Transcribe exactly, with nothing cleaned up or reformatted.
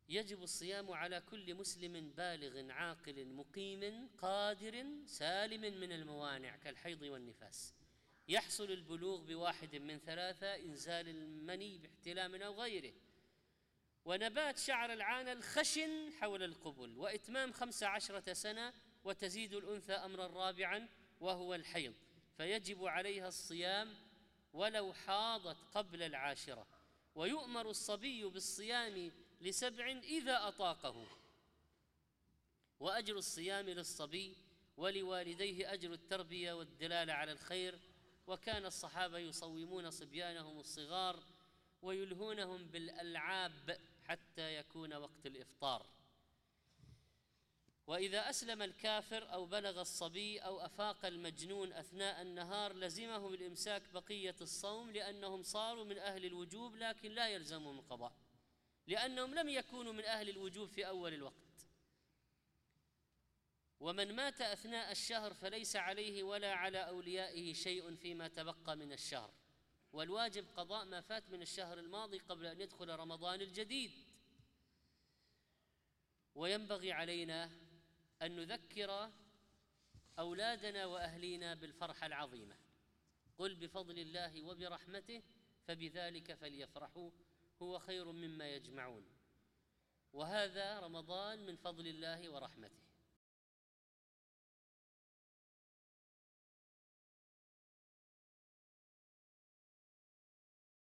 يجب الصيام على كل مسلم بالغ عاقل مقيم قادر سالم من الموانع كالحيض والنفاس. يحصل البلوغ بواحد من ثلاثة: إنزال المني باحتلام أو غيره، ونبات شعر العانة الخشن حول القبل، وإتمام خمس عشرة سنة، وتزيد الأنثى أمرا رابعا وهو الحيض، فيجب عليها الصيام ولو حاضت قبل العاشرة. ويؤمر الصبي بالصيام لسبع إذا أطاقه. وأجر الصيام للصبي ولوالديه أجر التربية والدلالة على الخير، وكان الصحابة يصومون صبيانهم الصغار ويلهونهم بالألعاب حتى يكون وقت الإفطار. وإذا أسلم الكافر أو بلغ الصبي أو أفاق المجنون أثناء النهار لزمه بالإمساك بقية الصوم، لأنهم صاروا من أهل الوجوب لكن لا يلزمهم القضاء، لأنهم لم يكونوا من أهل الوجوب في أول الوقت. ومن مات أثناء الشهر فليس عليه ولا على أوليائه شيء فيما تبقى من الشهر، والواجب قضاء ما فات من الشهر الماضي قبل أن يدخل رمضان الجديد. وينبغي علينا أن نذكر أولادنا وأهلينا بالفرحة العظيمة: قل بفضل الله وبرحمته فبذلك فليفرحوا هو خير مما يجمعون. وهذا رمضان من فضل الله ورحمته.